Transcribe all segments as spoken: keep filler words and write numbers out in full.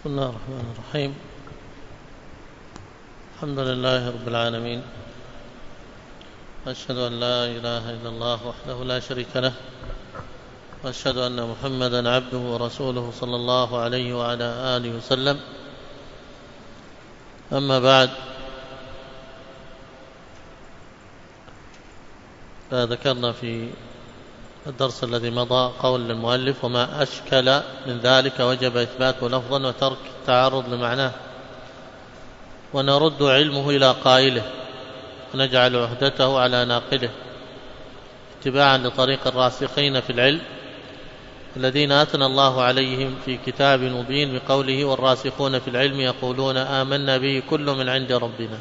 بسم الله الرحمن الرحيم. الحمد لله رب العالمين، وأشهد أن لا إله إلا الله وحده لا شريك له، وأشهد أن محمدا عبده ورسوله صلى الله عليه وعلى آله وسلم. أما بعد، فذكرنا في الدرس الذي مضى قول المؤلف: وما أشكل من ذلك وجب إثباته لفظا وترك التعرض لمعناه، ونرد علمه إلى قائله، ونجعل عهدته على ناقله، اتباعا لطريق الراسخين في العلم الذين أثنى الله عليهم في كتاب مبين بقوله: والراسخون في العلم يقولون آمنا به كل من عند ربنا.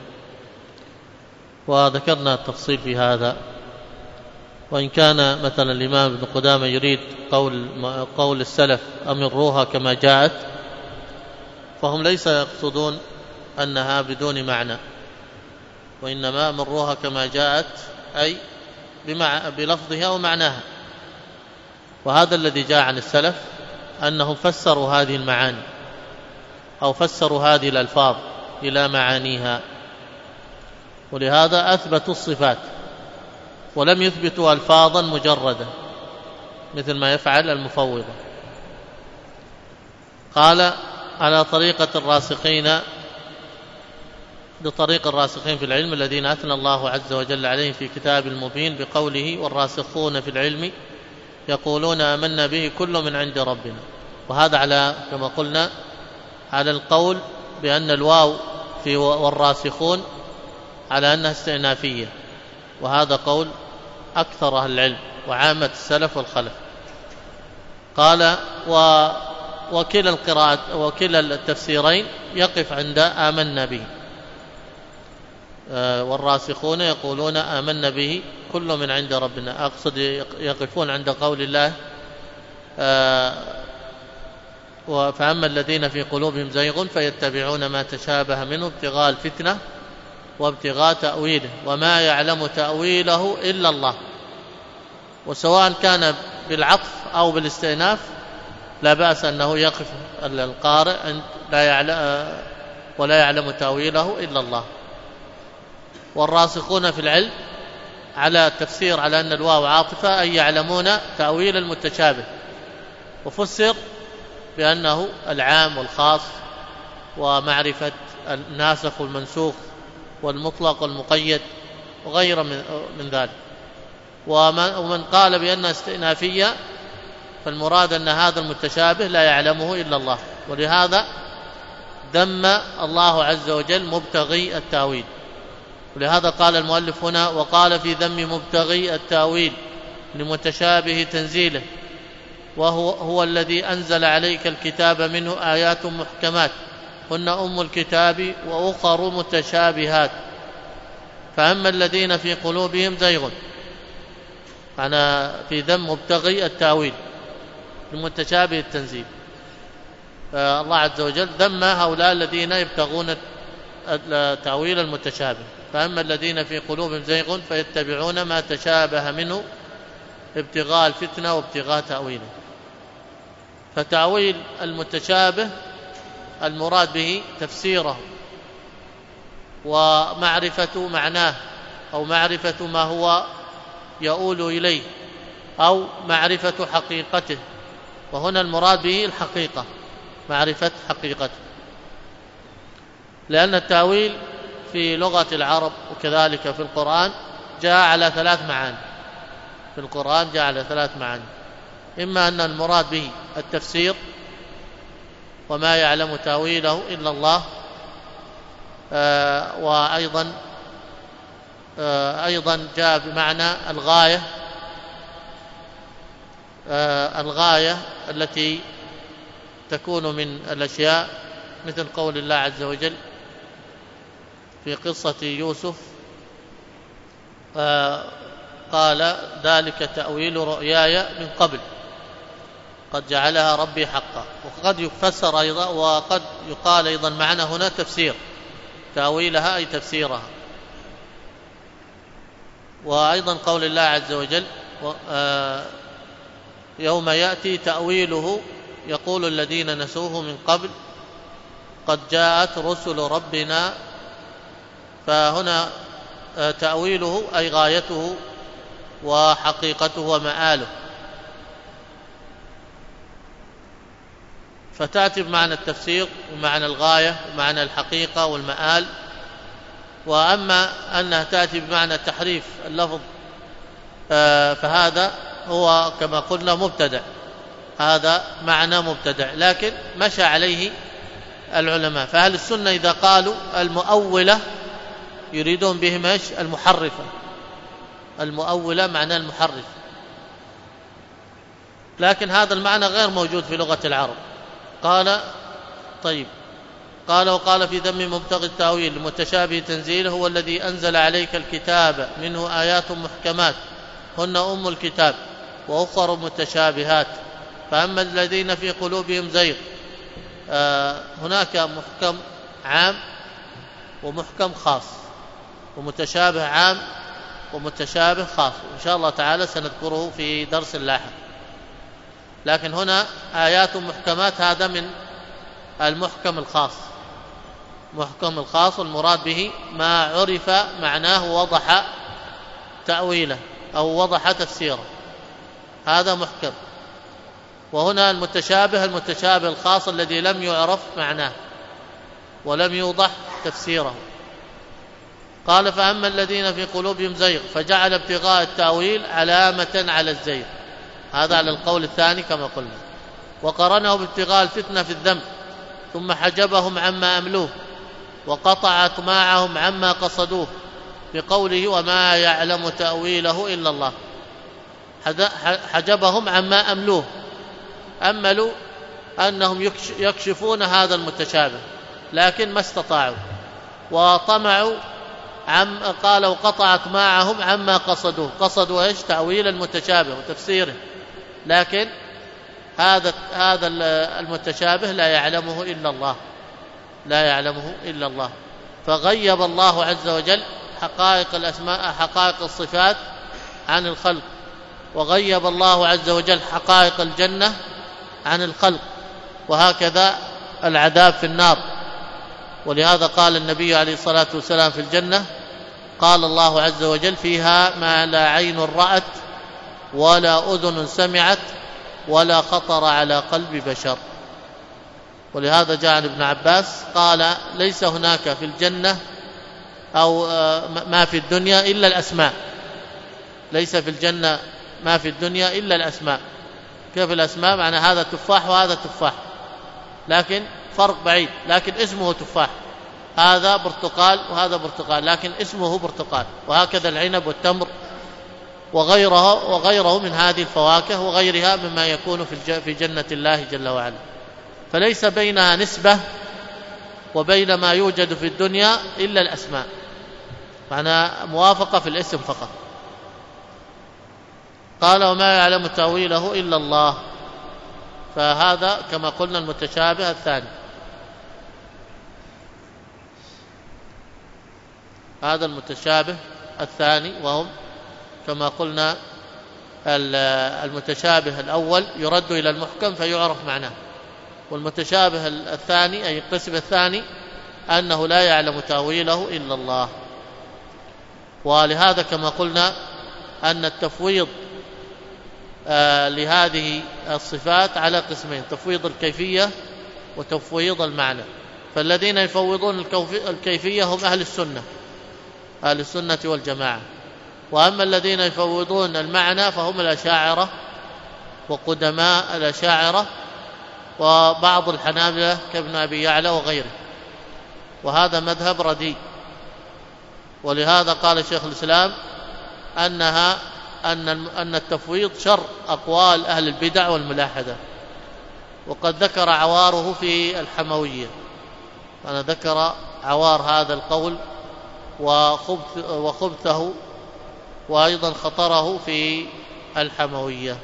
وذكرنا التفصيل في هذا، وإن كان مثلا الإمام ابن قدامة يريد قول, قول السلف أمروها كما جاءت، فهم ليس يقصدون أنها بدون معنى، وإنما أمروها كما جاءت أي بلفظها ومعناها. وهذا الذي جاء عن السلف أنهم فسروا هذه المعاني أو فسروا هذه الألفاظ إلى معانيها، ولهذا أثبتوا الصفات ولم يثبتوا ألفاظا مجردة مثل ما يفعل المفوضة. قال: على طريقة الراسخين، بطريق الراسخين في العلم الذين أثنى الله عز وجل عليهم في كتاب المبين بقوله: والراسخون في العلم يقولون آمنا به كل من عند ربنا. وهذا على كما قلنا على القول بأن الواو في والراسخون على أنها استئنافية، وهذا قول أكثر أهل العلم وعامة السلف والخلف. قال: و وكلا القراءات وكلا التفسيرين يقف عند آمنا به. والراسخون يقولون آمنا به كل من عند ربنا، أقصد يقفون عند قول الله: فأما الذين في قلوبهم زيغ فيتبعون ما تشابه منه ابتغاء الفتنة وابتغاء تأويله وما يعلم تأويله إلا الله. وسواء كان بالعطف أو بالاستئناف لا بأس أنه يقف القارئ لا يعلم ولا يعلم تأويله إلا الله. والراسخون في العلم على التفسير على أن الواو عاطفة أي يعلمون تأويل المتشابه، وفسر بأنه العام والخاص ومعرفة الناسخ والمنسوخ والمطلق والمقيد وغير من ذلك. ومن قال بأنها استئنافية فالمراد أن هذا المتشابه لا يعلمه إلا الله، ولهذا ذم الله عز وجل مبتغي التأويل. ولهذا قال المؤلف هنا: وقال في ذم مبتغي التأويل لمتشابه تنزيله، وهو هو الذي أنزل عليك الكتاب منه آيات محكمات هن أم الكتاب وأخر متشابهات فأما الذين في قلوبهم زيغ. أنا في ذم مبتغي التأويل لمتشابه التنزيل، الله عز وجل ذم هؤلاء الذين يبتغون تأويل المتشابه. فأما الذين في قلوبهم زيغ فيتبعون ما تشابه منه ابتغاء الفتنة وابتغاء تأويله. فتأويل المتشابه المراد به تفسيره ومعرفة معناه أو معرفة ما هو يؤول إليه أو معرفة حقيقته، وهنا المراد به الحقيقة، معرفة حقيقته، لأن التأويل في لغة العرب وكذلك في القرآن جاء على ثلاث معاني. في القرآن جاء على ثلاث معاني: إما أن المراد به التفسير وما يعلم تأويله إلا الله، آه وأيضا آه أيضا جاء بمعنى الغاية، آه الغاية التي تكون من الأشياء، مثل قول الله عز وجل في قصة يوسف: آه قال: ذلك تأويل رؤياي من قبل قد جعلها ربي حقا. وقد يفسر أيضا وقد يقال أيضا معنى هنا تفسير، تأويلها أي تفسيرها. وأيضا قول الله عز وجل: يوم يأتي تأويله يقول الذين نسوه من قبل قد جاءت رسل ربنا، فهنا تأويله أي غايته وحقيقته ومآله، فتأتي بمعنى التفسير ومعنى الغاية ومعنى الحقيقة والمآل. وأما أنها تأتي بمعنى تحريف اللفظ فهذا هو كما قلنا مبتدع، هذا معنى مبتدع، لكن مشى عليه العلماء. فأهل السنة إذا قالوا المؤولة يريدون بهم ايش؟ المحرفة. المؤولة معنى المحرف، لكن هذا المعنى غير موجود في لغة العرب. قال طيب قال وقال في ذم مبتغي التأويل المتشابه تنزيله هو الذي أنزل عليك الكتاب منه آيات محكمات هن أم الكتاب وأخر متشابهات فأما الذين في قلوبهم زيغ. آه هناك محكم عام ومحكم خاص، ومتشابه عام ومتشابه خاص، إن شاء الله تعالى سنذكره في درس لاحق. لكن هنا آيات محكمات هذا من المحكم الخاص. محكم الخاص والمراد به ما عرف معناه ووضح تأويله أو وضح تفسيره، هذا محكم. وهنا المتشابه المتشابه الخاص الذي لم يعرف معناه ولم يوضح تفسيره. قال فأما الذين في قلوبهم زيغ فجعل ابتغاء التأويل علامة على الزيغ، هذا على القول الثاني كما قلنا، وقرنه بابتغاء الفتنة في الذنب ثم حجبهم عما أملوه وقطع أطماعهم عما قصدوه بقوله وما يعلم تأويله إلا الله. حجبهم عما أملوه، أملوا أنهم يكشفون هذا المتشابه لكن ما استطاعوا، وطمعوا عم قال وقطع أطماعهم عما قصدوه، قصدوا ايش؟ تأويل المتشابه وتفسيره، لكن هذا هذا المتشابه لا يعلمه إلا الله، لا يعلمه إلا الله. فغيب الله عز وجل حقائق الأسماء حقائق الصفات عن الخلق، وغيب الله عز وجل حقائق الجنة عن الخلق، وهكذا العذاب في النار. ولهذا قال النبي عليه الصلاة والسلام في الجنة قال الله عز وجل فيها ما لا عين رأت ولا أذن سمعت ولا خطر على قلب بشر. ولهذا جاء عن ابن عباس قال ليس هناك في الجنة أو ما في الدنيا إلا الأسماء، ليس في الجنة ما في الدنيا إلا الأسماء. كيف الأسماء؟ معنى هذا تفاح وهذا تفاح، لكن فرق بعيد، لكن اسمه تفاح، هذا برتقال وهذا برتقال لكن اسمه برتقال. وهكذا العنب والتمر وغيره وغيره من هذه الفواكه وغيرها مما يكون في جنة الله جل وعلا. فليس بينها نسبة وبين ما يوجد في الدنيا إلا الأسماء، معنى موافقة في الاسم فقط. قال وما يعلم تأويله إلا الله، فهذا كما قلنا المتشابه الثاني. هذا المتشابه الثاني، وهم كما قلنا المتشابه الأول يرد إلى المحكم فيعرف معناه، والمتشابه الثاني أي القسم الثاني أنه لا يعلم تأويله إلا الله. ولهذا كما قلنا أن التفويض آه لهذه الصفات على قسمين، تفويض الكيفية وتفويض المعنى. فالذين يفوضون الكيفية هم أهل السنة أهل السنة والجماعة، وأما الذين يفوضون المعنى فهم الأشاعرة وقدماء الأشاعرة وبعض الحنابلة كابن أبي يعلى وغيره، وهذا مذهب رديء. ولهذا قال شيخ الإسلام أنها أن أن التفويض شر أقوال أهل البدع والملاحدة، وقد ذكر عواره في الحموية. أنا ذكر عوار هذا القول وخبث وخبثه وأيضا خطره في الحموية.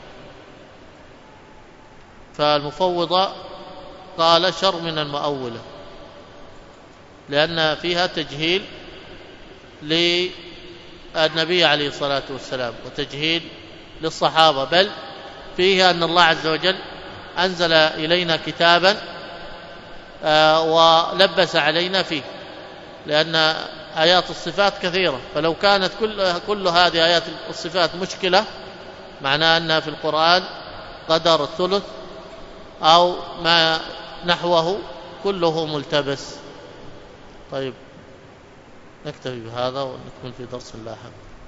فالمفوضة قال شر من المؤولة، لأن فيها تجهيل للنبي عليه الصلاة والسلام وتجهيل للصحابة، بل فيها أن الله عز وجل أنزل إلينا كتابا ولبس علينا فيه، لأن آيات الصفات كثيرة، فلو كانت كل, كل هذه آيات الصفات مشكلة معناه أنها في القرآن قدر الثلث أو ما نحوه كله ملتبس. طيب نكتفي بهذا ونكمل في درس لاحق.